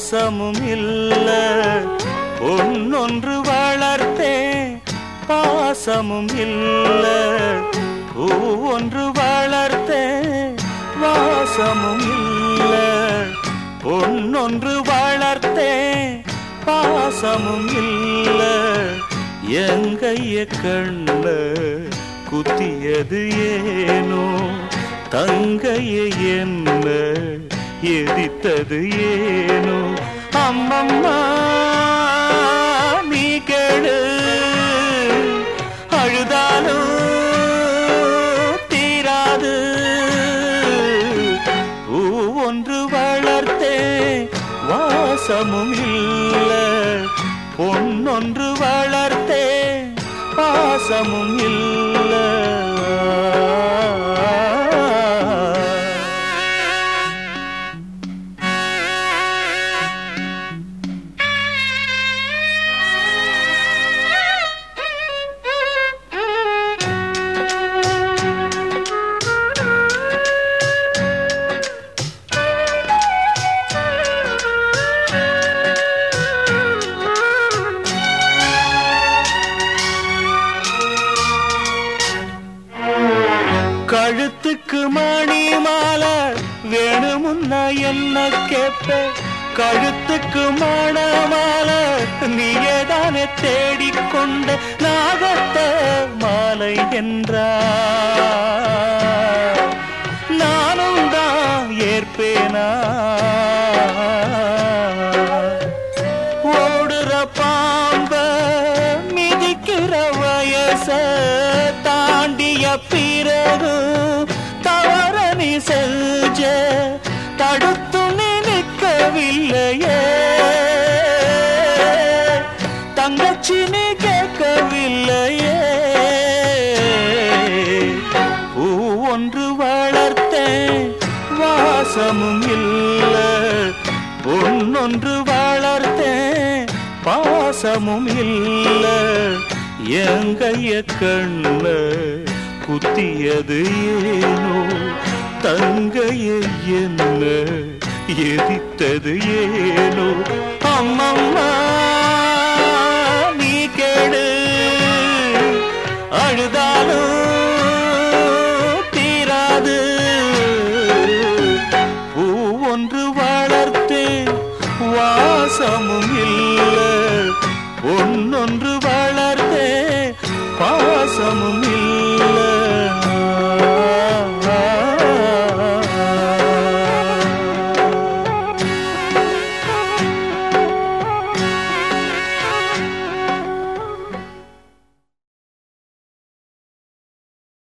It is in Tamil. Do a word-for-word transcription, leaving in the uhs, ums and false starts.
வாசமும் இல்ல பொன்னொன்று வளர்த்தேன் பாசமும் இல்ல பூ ஒன்று வளர்த்தேன் வாசமும் இல்ல பொன்னொன்று வளர்த்தேன் பாசமும் இல்ல எங்கைய கண்ண குத்தியது ஏனோ தங்கைய என்ன எதித்தது ஏனோ அம்மம்மா நீ கேளு அழுதாலும் தீராது பூ ஒன்று வளர்த்தே வாசமும் இல்ல பொன்னொன்று வளர்த்தே பாசமும் இல்ல கழுத்துக்கு மணி மாலை வேணுமுன்னா என்ன கேட்ப கழுத்துக்கு மணமாலை நீயேதானே தேடிக்கொண்ட நாகத்த மாலை என்றார் நானும் தான் ஏற்பேனா ஓடுற பாம்ப மிதிக்கிற வயச தாண்டிய பிறகு தவற நீ செஞ்ச தடுத்து நிற்கவில்லையே தங்கச்சி நீ கேட்கவில்லையே பூ ஒன்று வளர்த்தேன் வாசமும் இல்ல பொன்னொன்று வளர்த்தேன் பாசமும் இல்ல எங்கைய கண்ண குத்தியது ஏனோ தங்கைய என்ன எதித்தது ஏனோ அம்மம்மா நீ கேடு அழுதாலும் தீராது பூ ஒன்று வளர்த்தேன் வாசமும்